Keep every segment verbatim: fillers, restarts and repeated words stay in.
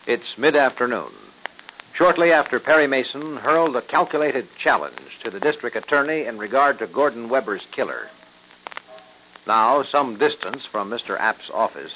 It's mid-afternoon. Shortly after Perry Mason hurled a calculated challenge to the district attorney in regard to Gordon Webber's killer. Now, some distance from Mister App's office.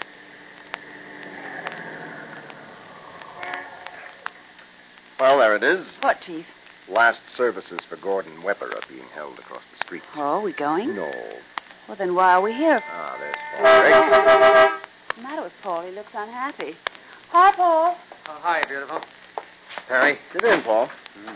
Well, there it is. What, Chief? Last services for Gordon Webber are being held across the street. Oh, we going? No. Well, then why are we here? Ah, there's Paul Drake. What's the matter with Paul? He looks unhappy. Hi, Paul. Oh, hi, beautiful. Perry. Get in, Paul.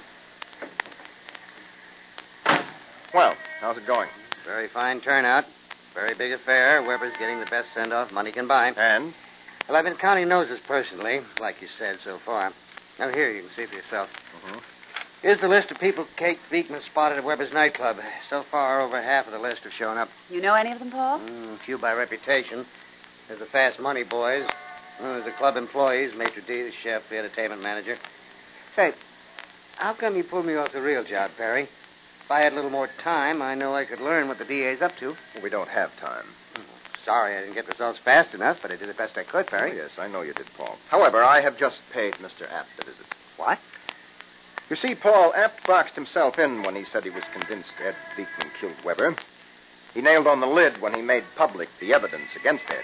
Mm. Well, how's it going? Very fine turnout. Very big affair. Weber's getting the best send-off money can buy. And? Well, I've been counting noses personally, like you said so far. Now, here, you can see for yourself. Mm-hmm. Here's the list of people Kate Beekman spotted at Weber's nightclub. So far, over half of the list have shown up. You know any of them, Paul? Mm, a few by reputation. There's the Fast Money boys. Well, there's the club employees, Maitre D, the chef, the entertainment manager. Say, how come you pulled me off the real job, Perry? If I had a little more time, I know I could learn what the D A's up to. Well, we don't have time. Oh, sorry I didn't get results fast enough, but I did the best I could, Perry. Oh, yes, I know you did, Paul. However, I have just paid Mister Apt a visit. What? You see, Paul, Apt boxed himself in when he said he was convinced Ed Beekman killed Weber. He nailed on the lid when he made public the evidence against Ed.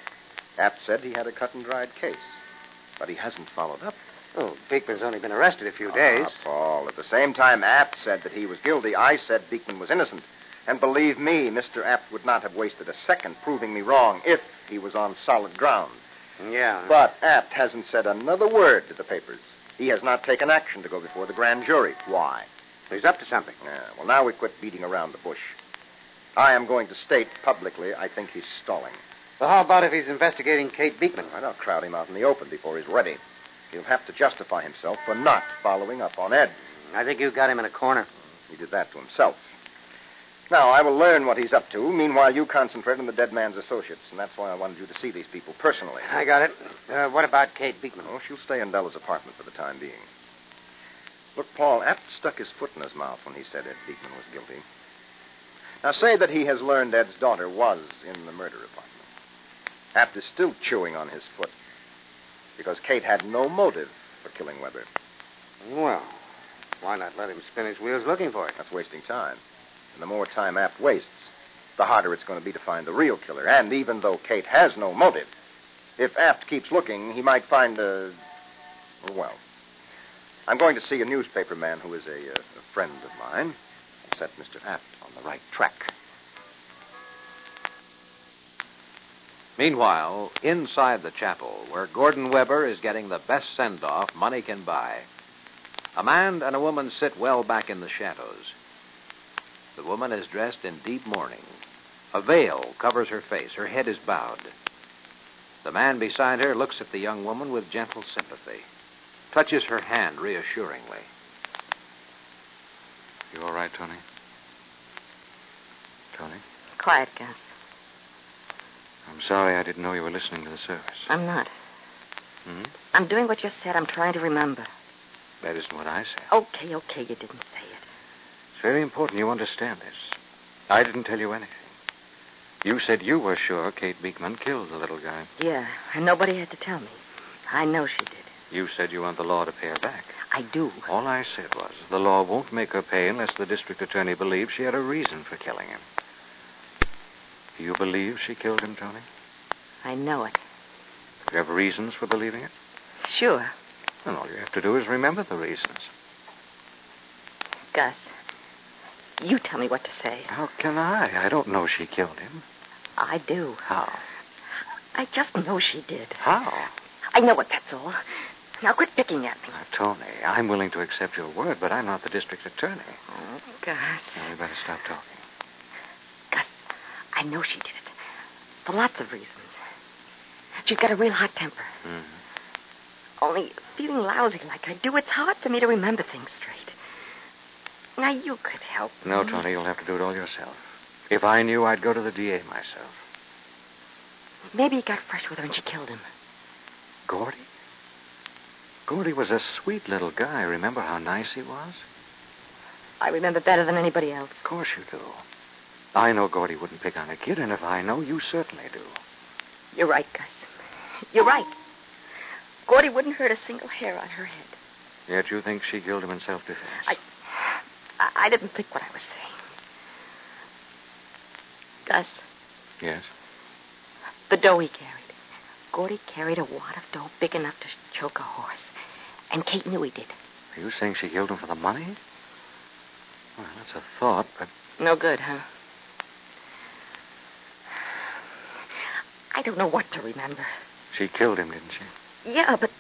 Apt said he had a cut-and-dried case, but he hasn't followed up. Oh, Beekman's only been arrested a few days. Ah, Paul, at the same time Apt said that he was guilty, I said Beekman was innocent. And believe me, Mister Apt would not have wasted a second proving me wrong if he was on solid ground. Yeah. But Apt hasn't said another word to the papers. He has not taken action to go before the grand jury. Why? He's up to something. Yeah, well, now we quit beating around the bush. I am going to state publicly I think he's stalling. Well, how about if he's investigating Kate Beekman? Why not crowd him out in the open before he's ready? He'll have to justify himself for not following up on Ed. I think you got him in a corner. He did that to himself. Now, I will learn what he's up to. Meanwhile, you concentrate on the dead man's associates, and that's why I wanted you to see these people personally. I got it. Uh, what about Kate Beekman? Oh, she'll stay in Bella's apartment for the time being. Look, Paul, Apt stuck his foot in his mouth when he said Ed Beekman was guilty. Now, say that he has learned Ed's daughter was in the murder apartment. Apt is still chewing on his foot because Kate had no motive for killing Weber. Well, why not let him spin his wheels looking for it? That's wasting time. And the more time Apt wastes, the harder it's going to be to find the real killer. And even though Kate has no motive, if Apt keeps looking, he might find a... Well, I'm going to see a newspaper man who is a, a friend of mine and set Mister Apt on the right track. Meanwhile, inside the chapel, where Gordon Webber is getting the best send-off money can buy, a man and a woman sit well back in the shadows. The woman is dressed in deep mourning. A veil covers her face. Her head is bowed. The man beside her looks at the young woman with gentle sympathy, touches her hand reassuringly. You all right, Tony? Tony? Quiet, Gus. I'm sorry I didn't know you were listening to the service. I'm not. Hmm? I'm doing what you said. I'm trying to remember. That isn't what I said. Okay, okay, you didn't say it. It's very important you understand this. I didn't tell you anything. You said you were sure Kate Beekman killed the little guy. Yeah, and nobody had to tell me. I know she did. You said you want the law to pay her back. I do. All I said was the law won't make her pay unless the district attorney believes she had a reason for killing him. Do you believe she killed him, Tony? I know it. Do you have reasons for believing it? Sure. Then all you have to do is remember the reasons. Gus, you tell me what to say. How can I? I don't know she killed him. I do. How? I just know she did. How? I know it, that's all. Now quit picking at me. Now, Tony, I'm willing to accept your word, but I'm not the district attorney. Oh, Gus. Now, we better stop talking. Gus, I know she did it. For lots of reasons. She's got a real hot temper. Mm-hmm. Only feeling lousy like I do, it's hard for me to remember things straight. Now, you could help me. No, Tony, you'll have to do it all yourself. If I knew, I'd go to the D A myself. Maybe he got fresh with her and she killed him. Gordy? Gordy was a sweet little guy. Remember how nice he was? I remember better than anybody else. Of course you do. I know Gordy wouldn't pick on a kid, and if I know, you certainly do. You're right, Gus. You're right. Gordy wouldn't hurt a single hair on her head. Yet you think she killed him in self-defense. I, I, I didn't think what I was saying. Gus. Yes? The dough he carried. Gordy carried a wad of dough big enough to choke a horse. And Kate knew he did. Are you saying she killed him for the money? Well, that's a thought, but... No good, huh? I don't know what to remember. She killed him, didn't she? Yeah, but...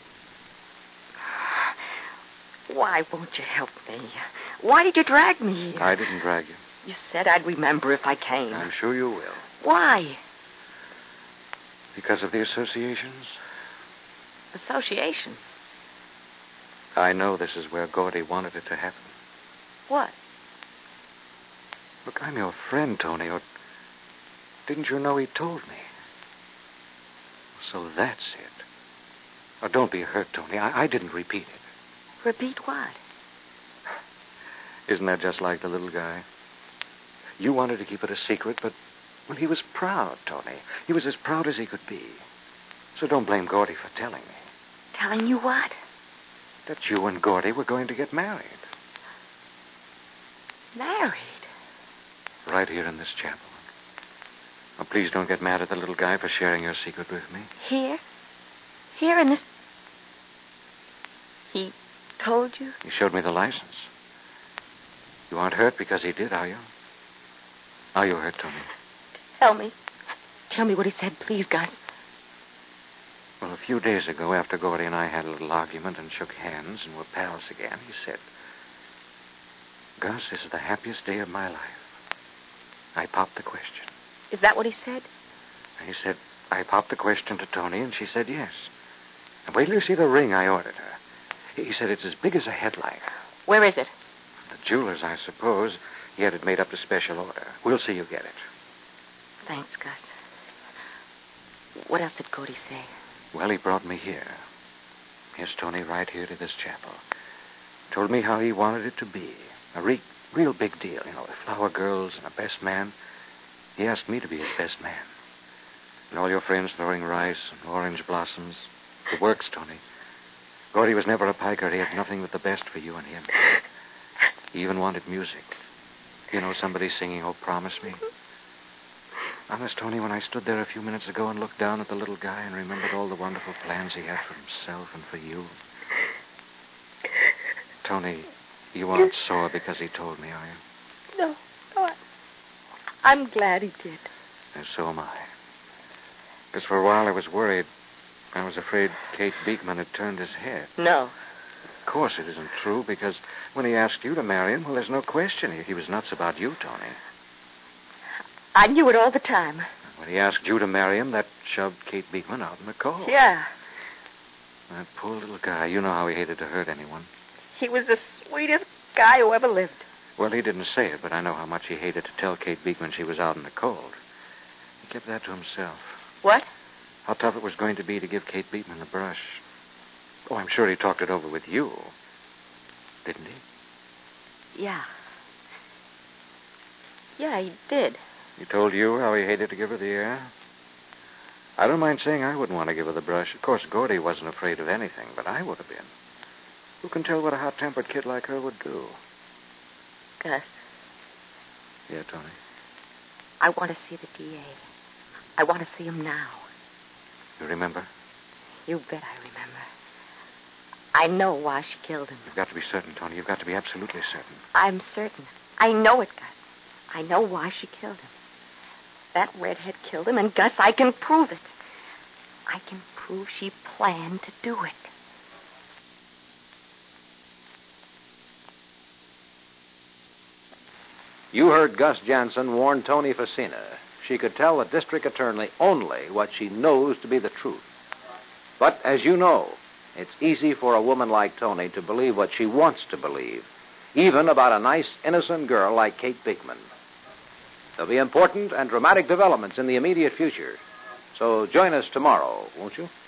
Why won't you help me? Why did you drag me here? I didn't drag you. You said I'd remember if I came. I'm sure you will. Why? Because of the associations? Association? I know this is where Gordy wanted it to happen. What? Look, I'm your friend, Tony, or didn't you know he told me? So that's it. Oh, don't be hurt, Tony. I, I didn't repeat it. Repeat what? Isn't that just like the little guy? You wanted to keep it a secret, but, well, he was proud, Tony. He was as proud as he could be. So don't blame Gordy for telling me. Telling you what? That you and Gordy were going to get married. Married? Right here in this chapel. Oh, please don't get mad at the little guy for sharing your secret with me. Here? Here in this... He told you? He showed me the license. You aren't hurt because he did, are you? Are you hurt, Tony? Tell me. Tell me what he said, please, Gus. Well, a few days ago, after Gordy and I had a little argument and shook hands and were pals again, he said, Gus, this is the happiest day of my life. I popped the question. Is that what he said? He said, I popped the question to Tony, and she said yes. And wait till you see the ring I ordered her. He said it's as big as a headlight. Where is it? The jeweler's, I suppose. He had it made up to special order. We'll see you get it. Thanks, Gus. What else did Gordy say? Well, he brought me here. Yes, Tony, right here to this chapel. Told me how he wanted it to be. A re- real big deal, you know, with flower girls and a best man. He asked me to be his best man. And all your friends throwing rice and orange blossoms. The works, Tony. Gordy was never a piker. He had nothing but the best for you and him. He even wanted music. You know, somebody singing, Oh, Promise Me. Honest, Tony, when I stood there a few minutes ago and looked down at the little guy and remembered all the wonderful plans he had for himself and for you. Tony, you aren't sore because he told me, are you? No, no, I, I'm glad he did. And so am I. Because for a while I was worried. I was afraid Kate Beekman had turned his head. No. Of course it isn't true, because when he asked you to marry him, well, there's no question. He, he was nuts about you, Tony. I knew it all the time. When he asked you to marry him, that shoved Kate Beekman out in the cold. Yeah. That poor little guy. You know how he hated to hurt anyone. He was the sweetest guy who ever lived. Well, he didn't say it, but I know how much he hated to tell Kate Beekman she was out in the cold. He kept that to himself. What? How tough it was going to be to give Kate Beekman the brush. Oh, I'm sure he talked it over with you. Didn't he? Yeah. Yeah, he did. He told you how he hated to give her the air? I don't mind saying I wouldn't want to give her the brush. Of course, Gordy wasn't afraid of anything, but I would have been. Who can tell what a hot-tempered kid like her would do? Gus. Yeah, Tony? I want to see the D A. I want to see him now. You remember? You bet I remember. I know why she killed him. You've got to be certain, Tony. You've got to be absolutely certain. I'm certain. I know it, Gus. I know why she killed him. That redhead killed him, and Gus, I can prove it. I can prove she planned to do it. You heard Gus Jansen warn Tony Facina. She could tell the district attorney only what she knows to be the truth. But, as you know, it's easy for a woman like Tony to believe what she wants to believe, even about a nice, innocent girl like Kate Beekman. There'll be important and dramatic developments in the immediate future. So join us tomorrow, won't you?